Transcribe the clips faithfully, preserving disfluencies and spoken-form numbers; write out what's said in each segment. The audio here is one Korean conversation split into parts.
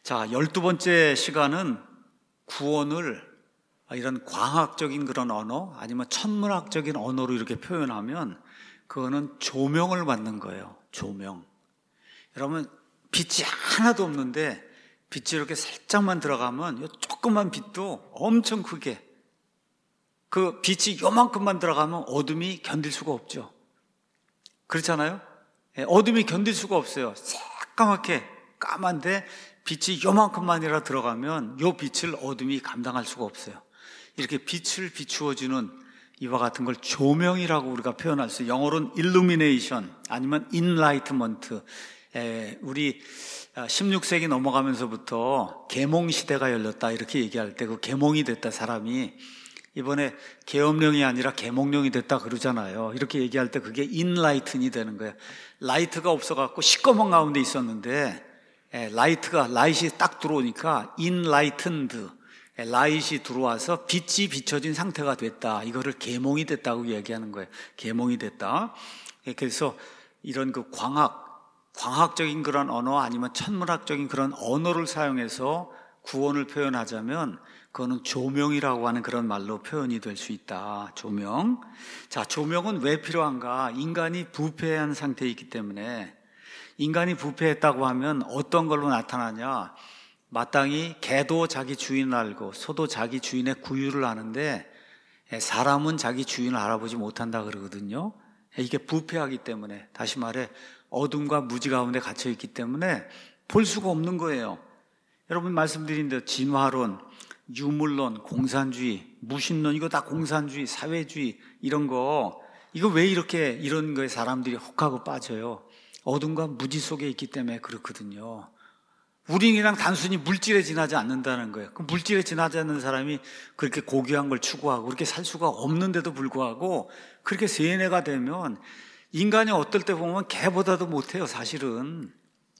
자, 열두 번째 시간은 구원을 이런 과학적인 그런 언어 아니면 천문학적인 언어로 이렇게 표현하면 그거는 조명을 받는 거예요. 조명. 여러분, 빛이 하나도 없는데 빛이 이렇게 살짝만 들어가면 이 조그만 빛도 엄청 크게, 그 빛이 요만큼만 들어가면 어둠이 견딜 수가 없죠. 그렇잖아요? 어둠이 견딜 수가 없어요. 새까맣게 까만데 빛이 요만큼만이라 들어가면 요 빛을 어둠이 감당할 수가 없어요. 이렇게 빛을 비추어주는 이와 같은 걸 조명이라고 우리가 표현할 수 있어요. 영어로는 illumination 아니면 enlightenment. 에, 우리 십육 세기 넘어가면서부터 계몽 시대가 열렸다 이렇게 얘기할 때 그 계몽이 됐다 사람이 이번에 계엄령이 아니라 계몽령이 됐다 그러잖아요. 이렇게 얘기할 때 그게 인라이튼이 되는 거예요. 라이트가 없어갖고 시꺼먼 가운데 있었는데 에, 라이트가 라이트이 딱 들어오니까 인라이튼드, 라이트이 들어와서 빛이 비춰진 상태가 됐다. 이거를 계몽이 됐다고 얘기하는 거예요. 계몽이 됐다. 그래서 이런 그 광학 광학적인 그런 언어 아니면 천문학적인 그런 언어를 사용해서 구원을 표현하자면 그거는 조명이라고 하는 그런 말로 표현이 될 수 있다. 조명. 자, 조명은 왜 필요한가? 인간이 부패한 상태에 있기 때문에. 인간이 부패했다고 하면 어떤 걸로 나타나냐? 마땅히 개도 자기 주인을 알고 소도 자기 주인의 구유를 아는데 사람은 자기 주인을 알아보지 못한다 그러거든요. 이게 부패하기 때문에, 다시 말해 어둠과 무지 가운데 갇혀 있기 때문에 볼 수가 없는 거예요. 여러분 말씀드린 대로 진화론, 유물론, 공산주의, 무신론, 이거 다 공산주의, 사회주의 이런 거, 이거 왜 이렇게 이런 거에 사람들이 혹하고 빠져요? 어둠과 무지 속에 있기 때문에 그렇거든요. 우리는 그냥 단순히 물질에 지나지 않는다는 거예요. 그 물질에 지나지 않는 사람이 그렇게 고귀한 걸 추구하고 그렇게 살 수가 없는데도 불구하고 그렇게 세뇌가 되면 인간이 어떨 때 보면 개보다도 못해요. 사실은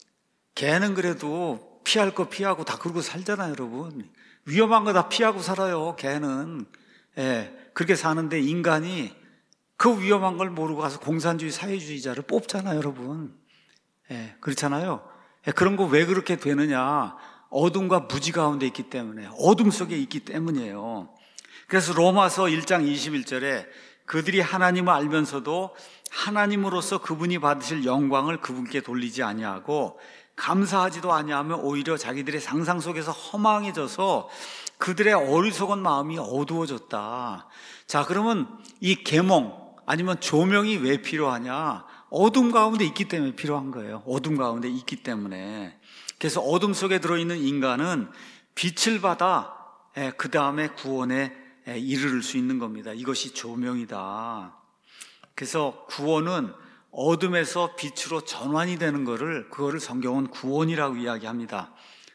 개는 그래도 피할 거 피하고 다 그러고 살잖아요. 여러분, 위험한 거 다 피하고 살아요. 개는. 예, 그렇게 사는데 인간이 그 위험한 걸 모르고 가서 공산주의 사회주의자를 뽑잖아요. 여러분, 예, 그렇잖아요. 예, 그런 거 왜 그렇게 되느냐? 어둠과 무지 가운데 있기 때문에, 어둠 속에 있기 때문이에요. 그래서 로마서 일 장 이십일 절에 그들이 하나님을 알면서도 하나님으로서 그분이 받으실 영광을 그분께 돌리지 아니하고 감사하지도 아니하며 오히려 자기들의 상상 속에서 허망해져서 그들의 어리석은 마음이 어두워졌다. 자, 그러면 이 계몽 아니면 조명이 왜 필요하냐? 어둠 가운데 있기 때문에 필요한 거예요. 어둠 가운데 있기 때문에. 그래서 어둠 속에 들어있는 인간은 빛을 받아 그 다음에 구원에 이르를 수 있는 겁니다. 이것이 조명이다. 그래서 구원은 어둠에서 빛으로 전환이 되는 거를, 그거를 성경은 구원이라고 이야기합니다.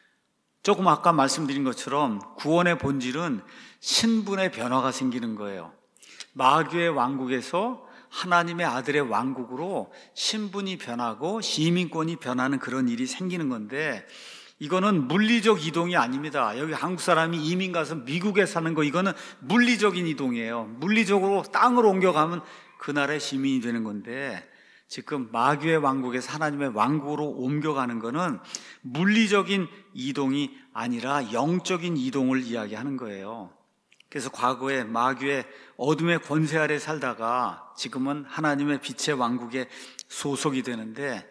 조금 아까 말씀드린 것처럼 구원의 본질은 신분의 변화가 생기는 거예요. 마귀의 왕국에서 하나님의 아들의 왕국으로 신분이 변하고 시민권이 변하는 그런 일이 생기는 건데, 이거는 물리적 이동이 아닙니다. 여기 한국 사람이 이민 가서 미국에 사는 거, 이거는 물리적인 이동이에요. 물리적으로 땅으로 옮겨가면 그 나라의 시민이 되는 건데, 지금 마귀의 왕국에서 하나님의 왕국으로 옮겨가는 거는 물리적인 이동이 아니라 영적인 이동을 이야기하는 거예요. 그래서 과거에 마귀의 어둠의 권세 아래 살다가 지금은 하나님의 빛의 왕국에 소속이 되는데,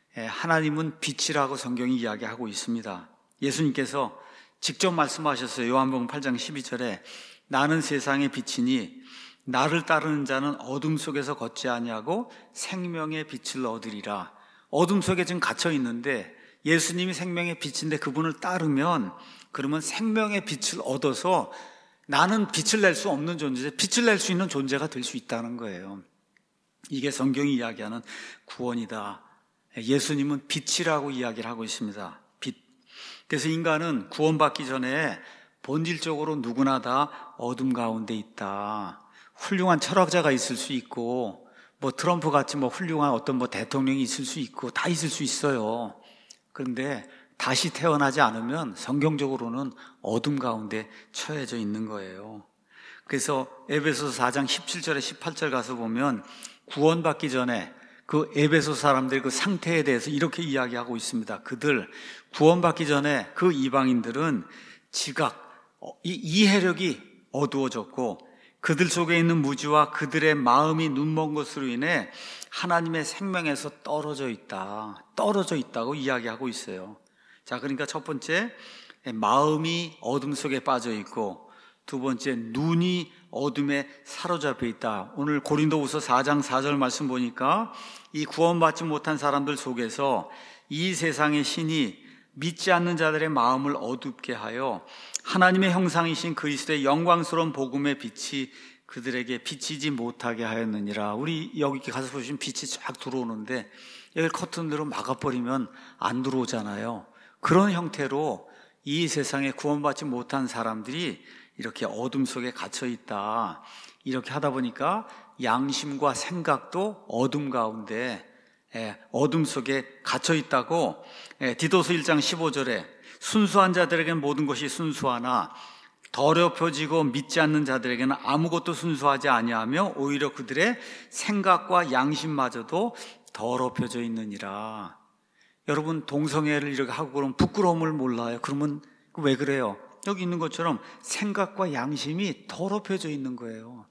하나님은 빛이라고 성경이 이야기하고 있습니다. 예수님께서 직접 말씀하셨어요. 요한복음 팔 장 십이 절에 나는 세상의 빛이니 나를 따르는 자는 어둠 속에서 걷지 아니하고 생명의 빛을 얻으리라. 어둠 속에 지금 갇혀 있는데 예수님이 생명의 빛인데 그분을 따르면, 그러면 생명의 빛을 얻어서 나는 빛을 낼 수 없는 존재, 빛을 낼 수 있는 존재가 될 수 있다는 거예요. 이게 성경이 이야기하는 구원이다. 예수님은 빛이라고 이야기를 하고 있습니다. 빛. 그래서 인간은 구원받기 전에 본질적으로 누구나 다 어둠 가운데 있다. 훌륭한 철학자가 있을 수 있고, 뭐 트럼프 같이 뭐 훌륭한 어떤 뭐 대통령이 있을 수 있고, 다 있을 수 있어요. 그런데 다시 태어나지 않으면 성경적으로는 어둠 가운데 처해져 있는 거예요. 그래서 에베소서 사 장 십칠 절에 십팔 절 가서 보면 구원받기 전에 그 에베소 사람들의 그 상태에 대해서 이렇게 이야기하고 있습니다. 그들 구원받기 전에 그 이방인들은 지각, 이 이해력이 어두워졌고 그들 속에 있는 무지와 그들의 마음이 눈먼 것으로 인해 하나님의 생명에서 떨어져 있다. 떨어져 있다고 이야기하고 있어요. 자, 그러니까 첫 번째, 마음이 어둠 속에 빠져 있고, 두 번째, 눈이 어둠에 사로잡혀 있다. 오늘 고린도후서 사 장 사 절 말씀 보니까 이 구원받지 못한 사람들 속에서 이 세상의 신이 믿지 않는 자들의 마음을 어둡게 하여 하나님의 형상이신 그리스도의 영광스러운 복음의 빛이 그들에게 비치지 못하게 하였느니라. 우리 여기 가서 보시면 빛이 쫙 들어오는데 여기 커튼으로 막아버리면 안 들어오잖아요. 그런 형태로 이 세상에 구원받지 못한 사람들이 이렇게 어둠 속에 갇혀 있다. 이렇게 하다 보니까 양심과 생각도 어둠 가운데 어둠 속에 갇혀 있다고 디도서 일 장 십오 절에 순수한 자들에게는 모든 것이 순수하나 더럽혀지고 믿지 않는 자들에게는 아무것도 순수하지 아니하며 오히려 그들의 생각과 양심마저도 더럽혀져 있느니라. 여러분 동성애를 이렇게 하고 그러면 부끄러움을 몰라요. 그러면 왜 그래요? 여기 있는 것처럼 생각과 양심이 더럽혀져 있는 거예요.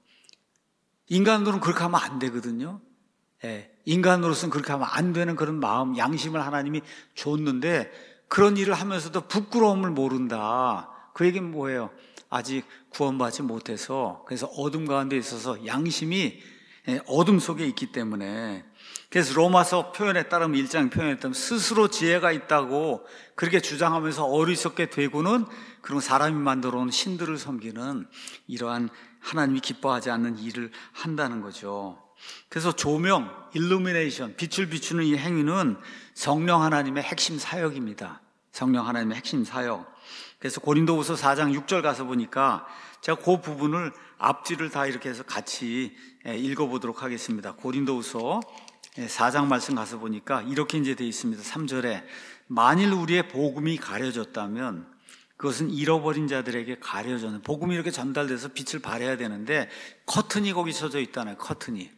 인간으로는 그렇게 하면 안 되거든요. 예, 인간으로서는 그렇게 하면 안 되는 그런 마음, 양심을 하나님이 줬는데 그런 일을 하면서도 부끄러움을 모른다. 그 얘기는 뭐예요? 아직 구원받지 못해서, 그래서 어둠 가운데 있어서 양심이 어둠 속에 있기 때문에. 그래서 로마서 표현에 따르면 일 장 표현에 따르면 스스로 지혜가 있다고 그렇게 주장하면서 어리석게 되고는 그런 사람이 만들어 온 신들을 섬기는 이러한 하나님이 기뻐하지 않는 일을 한다는 거죠. 그래서 조명, 일루미네이션, 빛을 비추는 이 행위는 성령 하나님의 핵심 사역입니다. 성령 하나님의 핵심 사역. 그래서 고린도후서 사 장 육 절 가서 보니까 제가 그 부분을 앞뒤를 다 이렇게 해서 같이 읽어보도록 하겠습니다. 고린도후서 사 장 말씀 가서 보니까 이렇게 이제 되어 있습니다. 삼 절에 만일 우리의 복음이 가려졌다면 그것은 잃어버린 자들에게 가려져는, 복음이 이렇게 전달돼서 빛을 발해야 되는데 커튼이 거기 쳐져 있다는, 커튼이.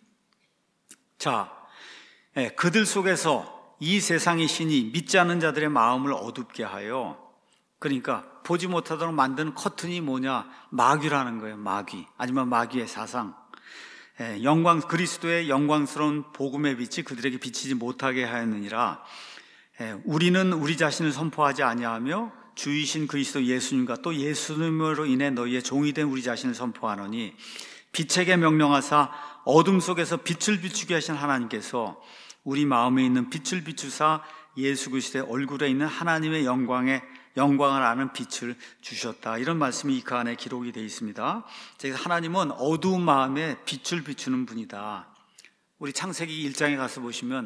자, 그들 속에서 이 세상의 신이 믿지 않는 자들의 마음을 어둡게 하여, 그러니까 보지 못하도록 만드는 커튼이 뭐냐? 마귀라는 거예요. 마귀, 아니면 마귀의 사상. 영광, 그리스도의 영광스러운 복음의 빛이 그들에게 비치지 못하게 하였느니라. 우리는 우리 자신을 선포하지 아니하며 주이신 그리스도 예수님과 또 예수님으로 인해 너희의 종이 된 우리 자신을 선포하노니 빛에게 명령하사 어둠 속에서 빛을 비추게 하신 하나님께서 우리 마음에 있는 빛을 비추사 예수 그리스도의 얼굴에 있는 하나님의 영광에 영광을 아는 빛을 주셨다. 이런 말씀이 이 그 안에 기록이 되어 있습니다. 그래서 하나님은 어두운 마음에 빛을 비추는 분이다. 우리 창세기 일 장에 가서 보시면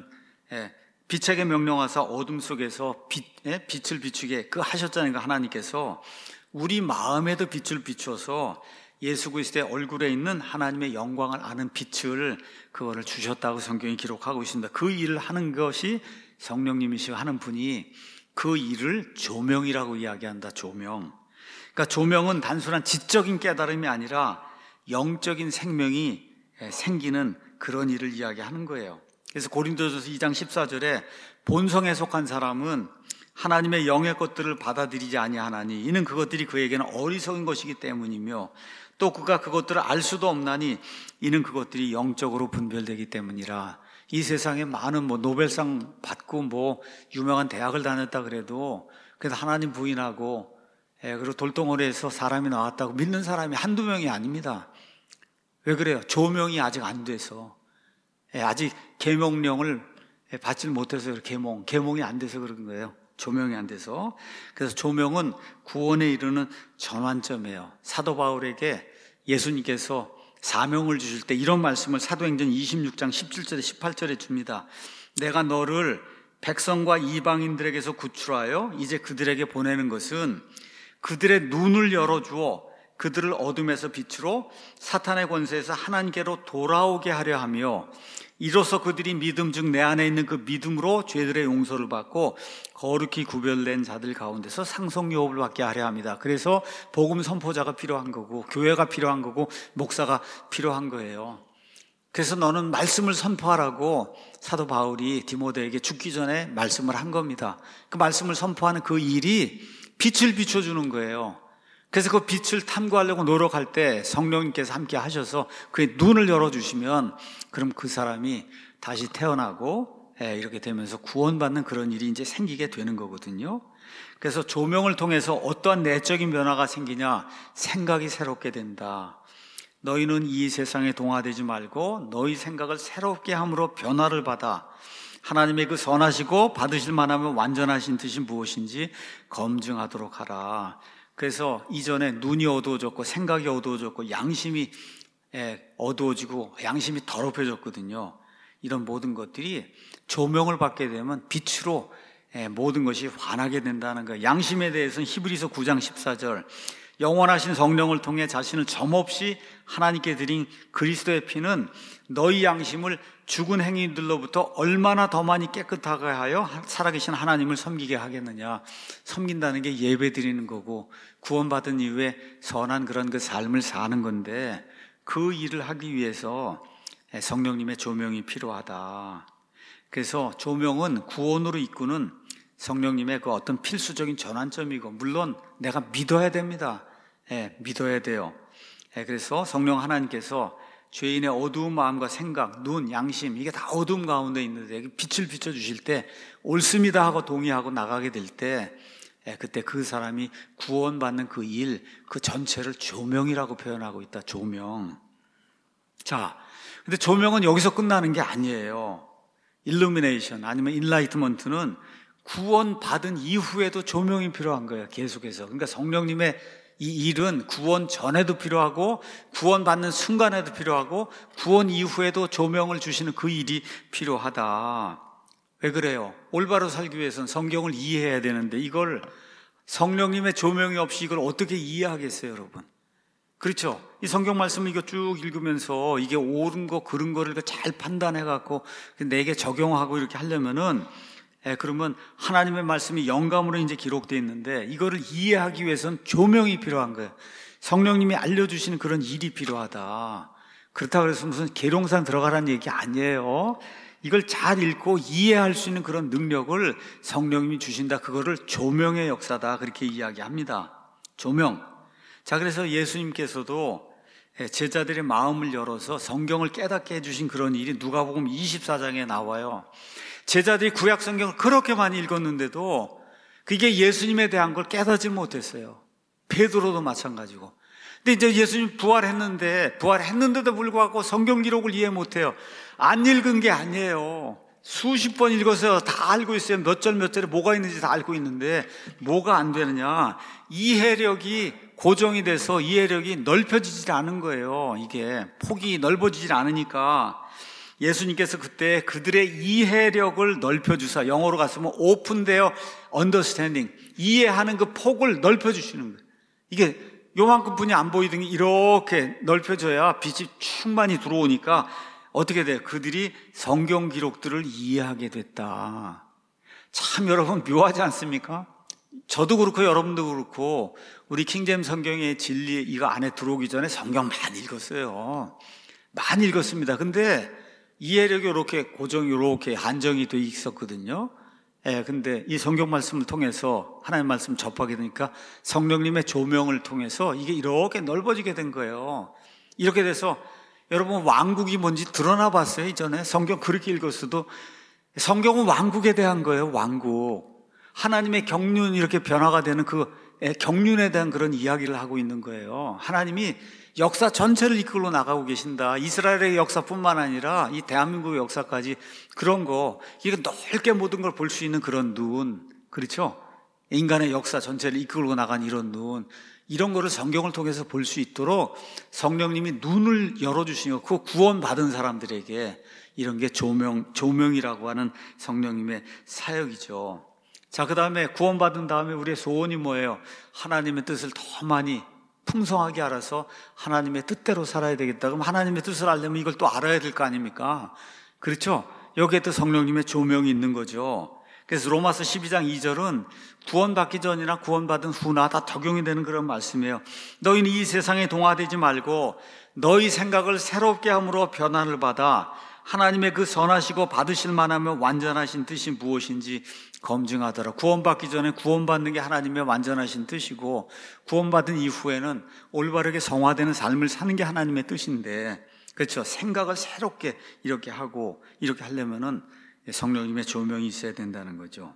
빛에게 명령하사 어둠 속에서 빛, 빛을 비추게 그 하셨잖아요. 하나님께서 우리 마음에도 빛을 비추어서 예수 그리스도의 얼굴에 있는 하나님의 영광을 아는 빛을 그거를 주셨다고 성경이 기록하고 있습니다. 그 일을 하는 것이 성령님이시고 하는 분이 그 일을 조명이라고 이야기한다. 조명. 그러니까 조명은 단순한 지적인 깨달음이 아니라 영적인 생명이 생기는 그런 일을 이야기하는 거예요. 그래서 고린도전서 이 장 십사 절에 본성에 속한 사람은 하나님의 영의 것들을 받아들이지 아니하나니 이는 그것들이 그에게는 어리석은 것이기 때문이며 또 그가 그것들을 알 수도 없나니 이는 그것들이 영적으로 분별되기 때문이라. 이 세상에 많은 뭐 노벨상 받고 뭐 유명한 대학을 다녔다 그래도 그래도 하나님 부인하고 예, 그리고 돌덩어리에서 사람이 나왔다고 믿는 사람이 한두 명이 아닙니다. 왜 그래요? 조명이 아직 안 돼서 예, 아직 계명령을 받지 못해서 계몽, 계몽이 안 돼서 그런 거예요. 조명이 안 돼서. 그래서 조명은 구원에 이르는 전환점이에요. 사도 바울에게 예수님께서 사명을 주실 때 이런 말씀을 사도행전 이십육 장 십칠 절에 십팔 절에 줍니다. 내가 너를 백성과 이방인들에게서 구출하여 이제 그들에게 보내는 것은 그들의 눈을 열어주어 그들을 어둠에서 빛으로 사탄의 권세에서 하나님께로 돌아오게 하려 하며 이로써 그들이 믿음 중 내 안에 있는 그 믿음으로 죄들의 용서를 받고 거룩히 구별된 자들 가운데서 상속유업을 받게 하려 합니다. 그래서 복음 선포자가 필요한 거고 교회가 필요한 거고 목사가 필요한 거예요. 그래서 너는 말씀을 선포하라고 사도 바울이 디모데에게 죽기 전에 말씀을 한 겁니다. 그 말씀을 선포하는 그 일이 빛을 비춰주는 거예요. 그래서 그 빛을 탐구하려고 노력할 때 성령님께서 함께 하셔서 그의 눈을 열어주시면 그럼 그 사람이 다시 태어나고 이렇게 되면서 구원받는 그런 일이 이제 생기게 되는 거거든요. 그래서 조명을 통해서 어떠한 내적인 변화가 생기냐? 생각이 새롭게 된다. 너희는 이 세상에 동화되지 말고 너희 생각을 새롭게 함으로 변화를 받아 하나님의 그 선하시고 받으실 만하면 완전하신 뜻이 무엇인지 검증하도록 하라. 그래서 이전에 눈이 어두워졌고 생각이 어두워졌고 양심이 어두워지고 양심이 더럽혀졌거든요. 이런 모든 것들이 조명을 받게 되면 빛으로 모든 것이 환하게 된다는 거예요. 양심에 대해서는 히브리서 구 장 십사 절 영원하신 성령을 통해 자신을 점없이 하나님께 드린 그리스도의 피는 너희 양심을 죽은 행위들로부터 얼마나 더 많이 깨끗하게 하여 살아계신 하나님을 섬기게 하겠느냐. 섬긴다는 게 예배 드리는 거고 구원받은 이후에 선한 그런 그 삶을 사는 건데 그 일을 하기 위해서 성령님의 조명이 필요하다. 그래서 조명은 구원으로 이끄는 성령님의 그 어떤 필수적인 전환점이고 물론 내가 믿어야 됩니다. 예, 믿어야 돼요. 예, 그래서 성령 하나님께서 죄인의 어두운 마음과 생각, 눈, 양심 이게 다 어두움 가운데 있는데 빛을 비춰주실 때 옳습니다 하고 동의하고 나가게 될 때 예, 그때 그 사람이 구원받는 그 일, 그 전체를 조명이라고 표현하고 있다. 조명. 자, 근데 조명은 여기서 끝나는 게 아니에요. 일루미네이션 아니면 인라이트먼트는 구원받은 이후에도 조명이 필요한 거예요. 계속해서. 그러니까 성령님의 이 일은 구원 전에도 필요하고 구원받는 순간에도 필요하고 구원 이후에도 조명을 주시는 그 일이 필요하다. 왜 그래요? 올바로 살기 위해서는 성경을 이해해야 되는데 이걸 성령님의 조명이 없이 이걸 어떻게 이해하겠어요, 여러분? 그렇죠? 이 성경 말씀을 이거 쭉 읽으면서 이게 옳은 거, 그른 거를 잘 판단해갖고 내게 적용하고 이렇게 하려면은 예, 그러면 하나님의 말씀이 영감으로 이제 기록되어 있는데 이거를 이해하기 위해서는 조명이 필요한 거예요. 성령님이 알려주시는 그런 일이 필요하다. 그렇다고 해서 무슨 계룡산 들어가라는 얘기 아니에요. 이걸 잘 읽고 이해할 수 있는 그런 능력을 성령님이 주신다. 그거를 조명의 역사다. 그렇게 이야기합니다. 조명. 자, 그래서 예수님께서도 제자들의 마음을 열어서 성경을 깨닫게 해주신 그런 일이 누가복음 이십사 장에 나와요. 제자들이 구약 성경을 그렇게 많이 읽었는데도 그게 예수님에 대한 걸 깨닫지 못했어요. 베드로도 마찬가지고. 근데 이제 예수님 부활했는데 부활했는데도 불구하고 성경 기록을 이해 못해요. 안 읽은 게 아니에요. 수십 번 읽어서 다 알고 있어요. 몇 절 몇 절에 뭐가 있는지 다 알고 있는데 뭐가 안 되느냐? 이해력이 고정이 돼서 이해력이 넓혀지질 않은 거예요. 이게 폭이 넓어지질 않으니까 예수님께서 그때 그들의 이해력을 넓혀주사 영어로 갔으면 오픈되어 언더스탠딩 이해하는 그 폭을 넓혀주시는 거예요. 이게 요만큼 분이 안 보이던 게 이렇게 넓혀져야 빛이 충만히 들어오니까 어떻게 돼요? 그들이 성경 기록들을 이해하게 됐다. 참 여러분 묘하지 않습니까? 저도 그렇고 여러분도 그렇고 우리 킹제임스 성경의 진리 이거 안에 들어오기 전에 성경 많이 읽었어요. 많이 읽었습니다. 근데 이해력이 이렇게 고정이 이렇게 한정이 돼 있었거든요. 예, 근데 이 성경 말씀을 통해서 하나님 말씀 접하게 되니까 성령님의 조명을 통해서 이게 이렇게 넓어지게 된 거예요. 이렇게 돼서 여러분 왕국이 뭔지 드러나 봤어요. 이전에 성경 그렇게 읽었어도 성경은 왕국에 대한 거예요. 왕국. 하나님의 경륜 이렇게 변화가 되는 그 경륜에 대한 그런 이야기를 하고 있는 거예요. 하나님이 역사 전체를 이끌고 나가고 계신다. 이스라엘의 역사뿐만 아니라 이 대한민국의 역사까지 그런 거 이게 넓게 모든 걸 볼 수 있는 그런 눈, 그렇죠? 인간의 역사 전체를 이끌고 나간 이런 눈, 이런 거를 성경을 통해서 볼 수 있도록 성령님이 눈을 열어주시고 그 구원받은 사람들에게 이런 게 조명, 조명이라고 하는 성령님의 사역이죠. 자, 그 다음에 구원받은 다음에 우리의 소원이 뭐예요? 하나님의 뜻을 더 많이 풍성하게 알아서 하나님의 뜻대로 살아야 되겠다. 그럼 하나님의 뜻을 알려면 이걸 또 알아야 될 거 아닙니까? 그렇죠? 여기에 또 성령님의 조명이 있는 거죠. 그래서 로마서 십이 장 이 절은 구원받기 전이나 구원받은 후나 다 적용이 되는 그런 말씀이에요. 너희는 이 세상에 동화되지 말고 너희 생각을 새롭게 함으로 변화를 받아 하나님의 그 선하시고 받으실 만하며 완전하신 뜻이 무엇인지 검증하더라. 구원받기 전에 구원받는 게 하나님의 완전하신 뜻이고, 구원받은 이후에는 올바르게 성화되는 삶을 사는 게 하나님의 뜻인데, 그렇죠? 생각을 새롭게 이렇게 하고 이렇게 하려면은 성령님의 조명이 있어야 된다는 거죠.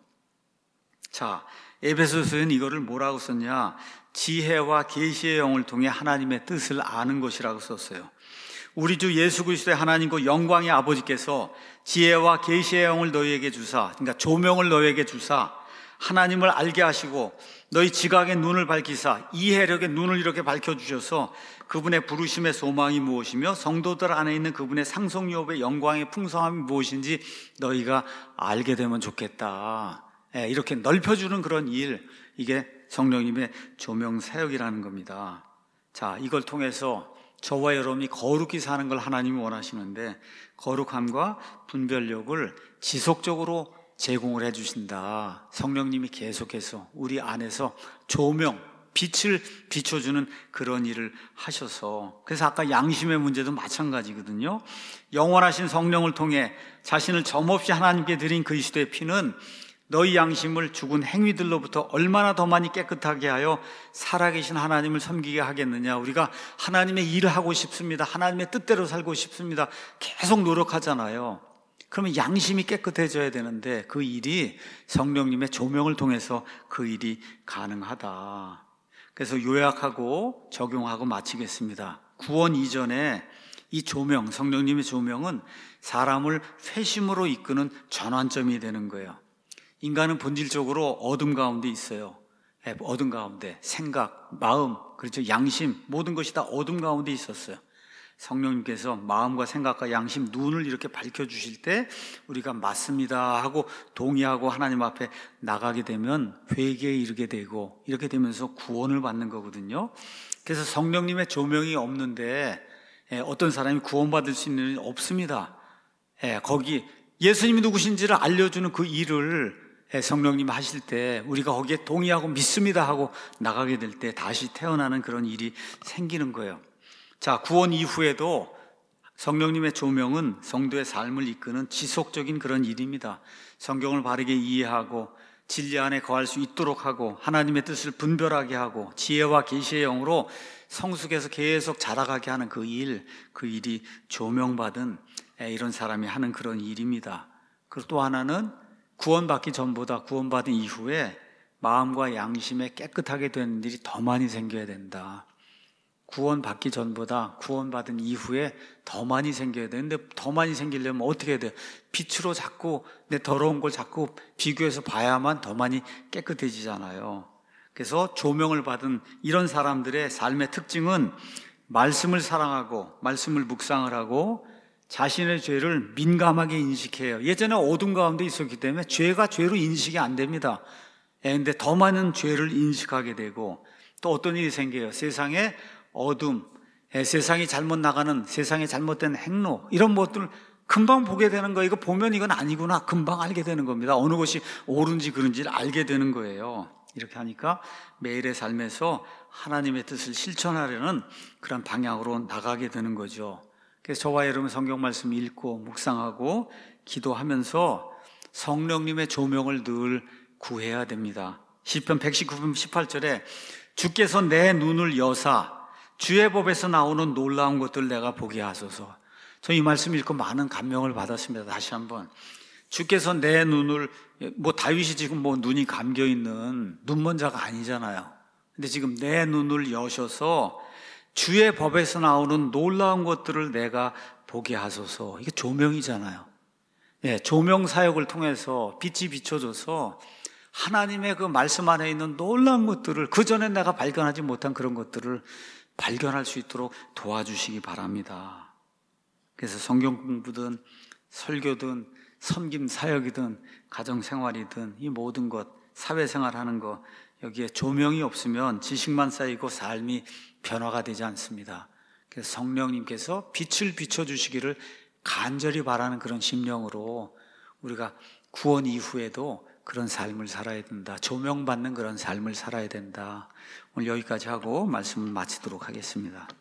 자, 에베소서에는 이거를 뭐라고 썼냐? 지혜와 계시의 영을 통해 하나님의 뜻을 아는 것이라고 썼어요. 우리 주 예수 그리스도의 하나님과 영광의 아버지께서 지혜와 계시의 영을 너희에게 주사, 그러니까 조명을 너희에게 주사 하나님을 알게 하시고 너희 지각의 눈을 밝히사 이해력의 눈을 이렇게 밝혀주셔서 그분의 부르심의 소망이 무엇이며 성도들 안에 있는 그분의 상속유업의 영광의 풍성함이 무엇인지 너희가 알게 되면 좋겠다. 이렇게 넓혀주는 그런 일, 이게 성령님의 조명 사역이라는 겁니다. 자, 이걸 통해서 저와 여러분이 거룩히 사는 걸 하나님이 원하시는데, 거룩함과 분별력을 지속적으로 제공을 해주신다. 성령님이 계속해서 우리 안에서 조명, 빛을 비춰주는 그런 일을 하셔서, 그래서 아까 양심의 문제도 마찬가지거든요. 영원하신 성령을 통해 자신을 점없이 하나님께 드린 그리스도의 피는 너희 양심을 죽은 행위들로부터 얼마나 더 많이 깨끗하게 하여 살아계신 하나님을 섬기게 하겠느냐. 우리가 하나님의 일을 하고 싶습니다. 하나님의 뜻대로 살고 싶습니다. 계속 노력하잖아요. 그러면 양심이 깨끗해져야 되는데 그 일이 성령님의 조명을 통해서 그 일이 가능하다. 그래서 요약하고 적용하고 마치겠습니다. 구원 이전에 이 조명, 성령님의 조명은 사람을 회심으로 이끄는 전환점이 되는 거예요. 인간은 본질적으로 어둠 가운데 있어요. 어둠 가운데 생각, 마음, 그렇죠, 양심, 모든 것이 다 어둠 가운데 있었어요. 성령님께서 마음과 생각과 양심, 눈을 이렇게 밝혀주실 때 우리가 맞습니다 하고 동의하고 하나님 앞에 나가게 되면 회개에 이르게 되고, 이렇게 되면서 구원을 받는 거거든요. 그래서 성령님의 조명이 없는데 어떤 사람이 구원받을 수 있는 일이 없습니다. 거기 예수님이 누구신지를 알려주는 그 일을 성령님 하실 때 우리가 거기에 동의하고 믿습니다 하고 나가게 될 때 다시 태어나는 그런 일이 생기는 거예요. 자, 구원 이후에도 성령님의 조명은 성도의 삶을 이끄는 지속적인 그런 일입니다. 성경을 바르게 이해하고 진리 안에 거할 수 있도록 하고 하나님의 뜻을 분별하게 하고 지혜와 계시의 영으로 성숙해서 계속 자라가게 하는 그 일, 그 일이 조명받은 이런 사람이 하는 그런 일입니다. 그리고 또 하나는 구원받기 전보다 구원받은 이후에 마음과 양심에 깨끗하게 되는 일이 더 많이 생겨야 된다. 구원받기 전보다 구원받은 이후에 더 많이 생겨야 되는데, 더 많이 생기려면 어떻게 해야 돼요? 빛으로 자꾸 내 더러운 걸 자꾸 비교해서 봐야만 더 많이 깨끗해지잖아요. 그래서 조명을 받은 이런 사람들의 삶의 특징은 말씀을 사랑하고 말씀을 묵상을 하고 자신의 죄를 민감하게 인식해요. 예전에 어둠 가운데 있었기 때문에 죄가 죄로 인식이 안 됩니다. 그런데 더 많은 죄를 인식하게 되고, 또 어떤 일이 생겨요. 세상에 어둠, 세상이 잘못 나가는, 세상에 잘못된 행로, 이런 것들을 금방 보게 되는 거예요. 이거 보면 이건 아니구나, 금방 알게 되는 겁니다. 어느 것이 옳은지 그른지를 알게 되는 거예요. 이렇게 하니까 매일의 삶에서 하나님의 뜻을 실천하려는 그런 방향으로 나가게 되는 거죠. 그래서 저와 여러분 성경 말씀 읽고 묵상하고 기도하면서 성령님의 조명을 늘 구해야 됩니다. 시편 백십구 편 십팔 절에 주께서 내 눈을 여사 주의 법에서 나오는 놀라운 것들 내가 보게 하소서. 저 이 말씀 읽고 많은 감명을 받았습니다. 다시 한번. 주께서 내 눈을, 뭐 다윗이 지금 뭐 눈이 감겨 있는 눈먼 자가 아니잖아요. 근데 지금 내 눈을 여셔서 주의 법에서 나오는 놀라운 것들을 내가 보게 하소서. 이게 조명이잖아요. 예, 조명 사역을 통해서 빛이 비춰져서 하나님의 그 말씀 안에 있는 놀라운 것들을, 그전에 내가 발견하지 못한 그런 것들을 발견할 수 있도록 도와주시기 바랍니다. 그래서 성경 공부든 설교든 섬김 사역이든 가정생활이든 이 모든 것, 사회생활 하는 것, 여기에 조명이 없으면 지식만 쌓이고 삶이 변화가 되지 않습니다. 그래서 성령님께서 빛을 비춰주시기를 간절히 바라는 그런 심령으로 우리가 구원 이후에도 그런 삶을 살아야 된다. 조명받는 그런 삶을 살아야 된다. 오늘 여기까지 하고 말씀을 마치도록 하겠습니다.